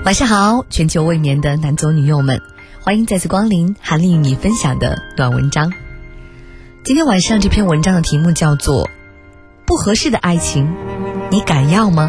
晚上好，全球未眠的男左女右们，欢迎再次光临韩丽与你分享的暖文章。今天晚上这篇文章的题目叫做不合适的爱情你敢要吗？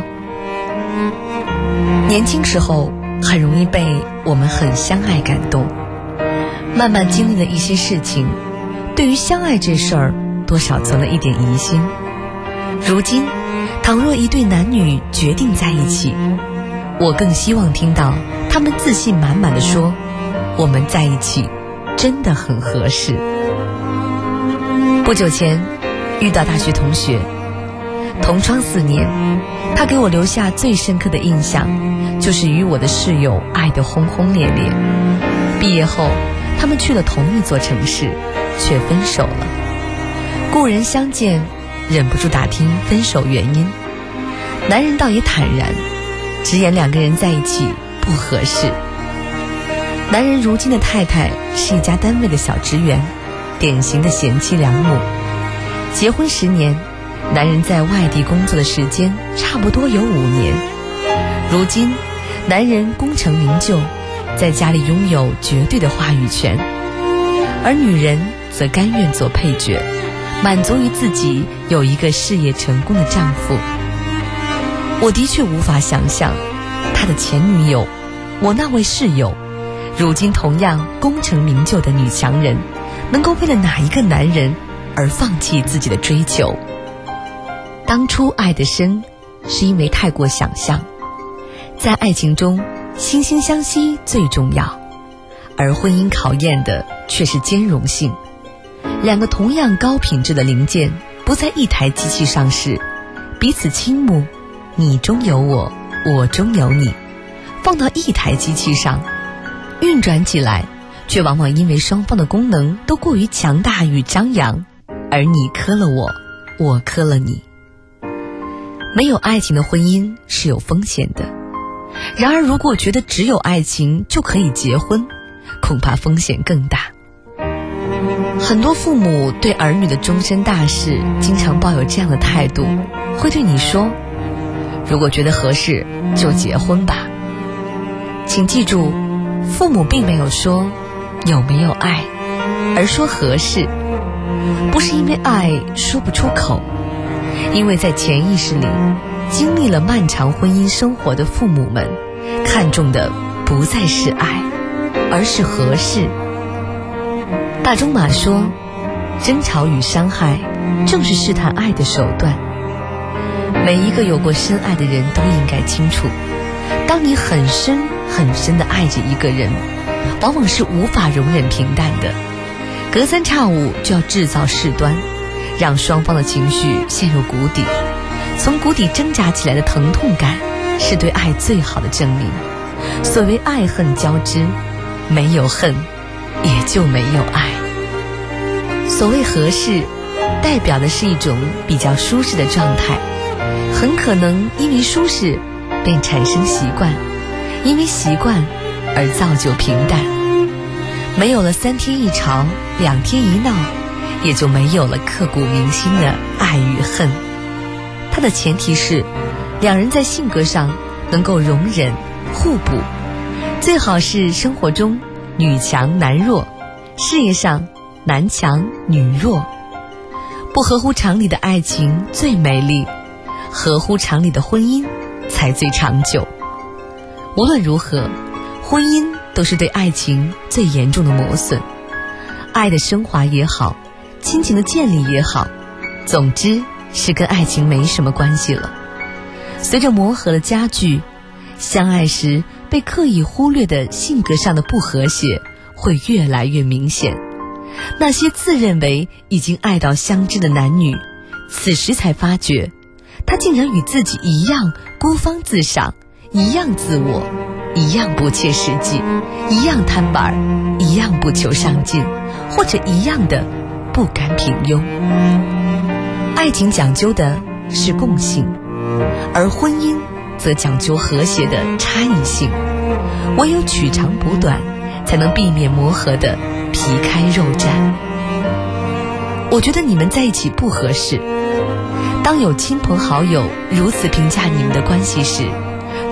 年轻时候很容易被我们很相爱感动，慢慢经历了一些事情，对于相爱这事儿多少存了一点疑心。如今倘若一对男女决定在一起，我更希望听到他们自信满满地说，我们在一起真的很合适。不久前遇到大学同学，同窗4年，他给我留下最深刻的印象就是与我的室友爱得轰轰烈烈。毕业后他们去了同一座城市，却分手了。故人相见，忍不住打听分手原因，男人倒也坦然，直言2个人在一起不合适。男人如今的太太是一家单位的小职员，典型的贤妻良母。结婚10年，男人在外地工作的时间差不多有5年。如今男人功成名就，在家里拥有绝对的话语权，而女人则甘愿做配角，满足于自己有一个事业成功的丈夫。我的确无法想象他的前女友，我那位室友，如今同样功成名就的女强人，能够为了哪一个男人而放弃自己的追求。当初爱得深，是因为太过想象。在爱情中，惺惺相惜最重要，而婚姻考验的却是兼容性。2个同样高品质的零件不在一台机器上时，彼此倾慕，你中有我，我中有你，放到一台机器上，运转起来却往往因为双方的功能都过于强大与张扬，而你磕了我，我磕了你。没有爱情的婚姻是有风险的，然而如果觉得只有爱情就可以结婚，恐怕风险更大。很多父母对儿女的终身大事经常抱有这样的态度，会对你说，如果觉得合适就结婚吧。请记住，父母并没有说有没有爱，而说合适。不是因为爱说不出口，因为在潜意识里经历了漫长婚姻生活的父母们，看重的不再是爱，而是合适。大仲马说，争吵与伤害正是试探爱的手段。每一个有过深爱的人都应该清楚，当你很深很深地爱着一个人，往往是无法容忍平淡的，隔三差五就要制造事端，让双方的情绪陷入谷底。从谷底挣扎起来的疼痛感，是对爱最好的证明。所谓爱恨交织，没有恨也就没有爱。所谓合适，代表的是一种比较舒适的状态，很可能因为舒适便产生习惯，因为习惯而造就平淡。没有了3天一吵2天一闹，也就没有了刻骨铭心的爱与恨。它的前提是2人在性格上能够容忍互补，最好是生活中女强男弱，事业上男强女弱。不合乎常理的爱情最美丽，合乎常理的婚姻才最长久。无论如何，婚姻都是对爱情最严重的磨损。爱的升华也好，亲情的建立也好，总之是跟爱情没什么关系了。随着磨合的加剧，相爱时被刻意忽略的性格上的不和谐会越来越明显。那些自认为已经爱到相知的男女，此时才发觉，他竟然与自己一样孤芳自赏，一样自我，一样不切实际，一样摊板，一样不求上进，或者一样的不甘平庸。爱情讲究的是共性，而婚姻则讲究和谐的差异性。唯有取长补短，才能避免磨合的皮开肉绽。我觉得你们在一起不合适。当有亲朋好友如此评价你们的关系时，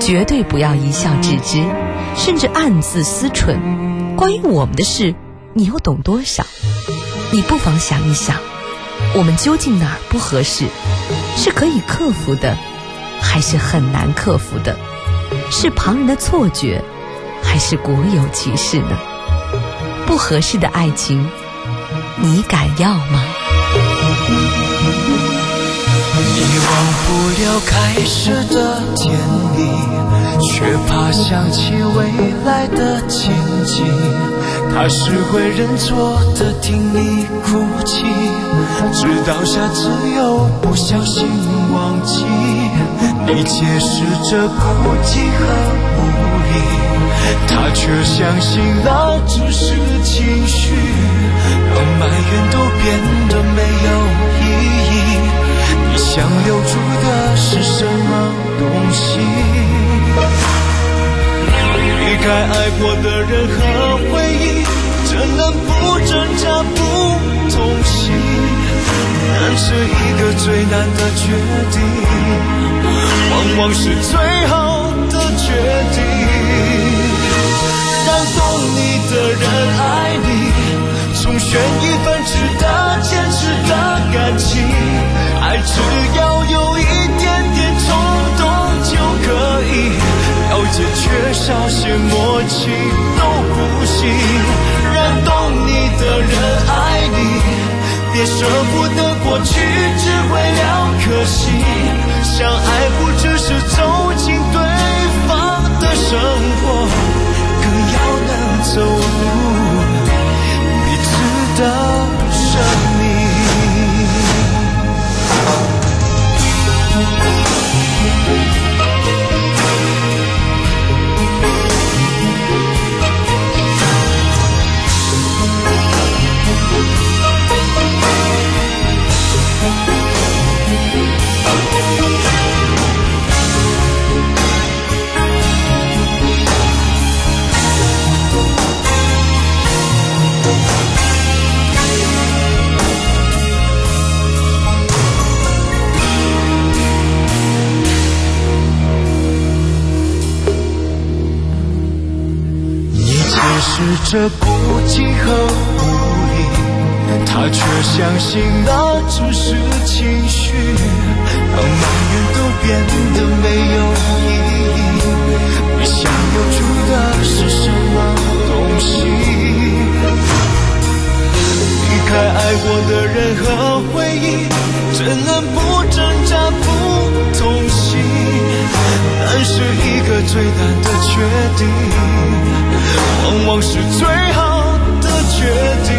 绝对不要一笑置之，甚至暗自思忖，关于我们的事你又懂多少？你不妨想一想，我们究竟哪儿不合适？是可以克服的，还是很难克服的？是旁人的错觉，还是国有其事呢？不合适的爱情，你敢要吗？ 遗忘不了开始的甜蜜，却怕想起未来的情景。他是会认错的，听你哭泣，直到下次又不小心忘记。你解释着孤寂和无力，他却相信那只是情绪，让埋怨都变得没有意义。你想留住的是什么东西？离开爱过的人和回忆，怎能不挣扎不痛惜？那是一个最难的决定，往往是最好的决定。让懂你的人爱你，重选一份值得坚持的感情。爱只要有一点点冲动就可以，了解缺少些默契都不行。让懂你的人爱你，别舍不得过去只为了可惜。相爱不只是走进对方的生活，更要能走入彼此的生命。是这孤寂和无力，他却相信那只是情绪，让埋怨都变得没有意义。你想留住的是什么东西？离开爱过的人和回忆，怎能不挣扎不痛惜？那是一个最难的决定，往往是最好的决定。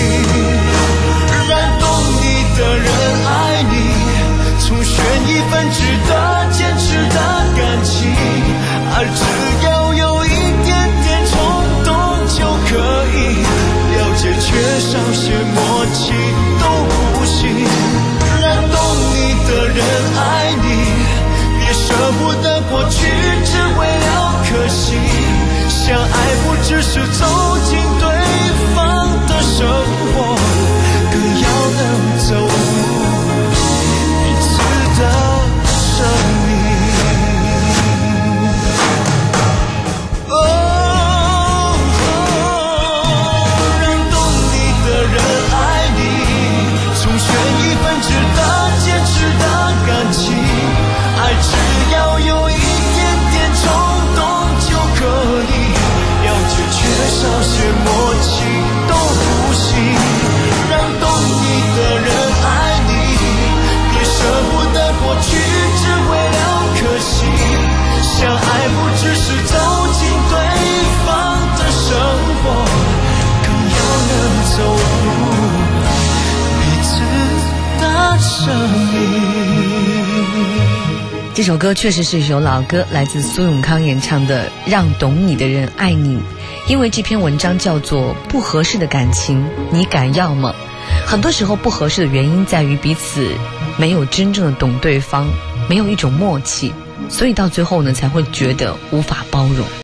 让懂你的人爱你，重选一份值得坚持的感情。爱只要有一点点冲动就可以，了解缺少些默契都不行。让懂你的人爱你，别舍不得过去只为了可惜。相爱不只是走进对方的生活，更要能走入彼此的生命。让懂你的人爱你，重选一份值得坚持的感情。爱只要有一点点冲动就可以，缺少些默契都不行。让懂你的人爱你，别舍不得过去只为了可惜。相爱不只是走进对方的生活，更要能走入彼此的生命。 这首歌确实是一首老歌，来自苏永康演唱的《让懂你的人爱你》。因为这篇文章叫做《不合适的感情，你敢要吗》。很多时候不合适的原因在于彼此没有真正的懂对方，没有一种默契，所以到最后呢才会觉得无法包容。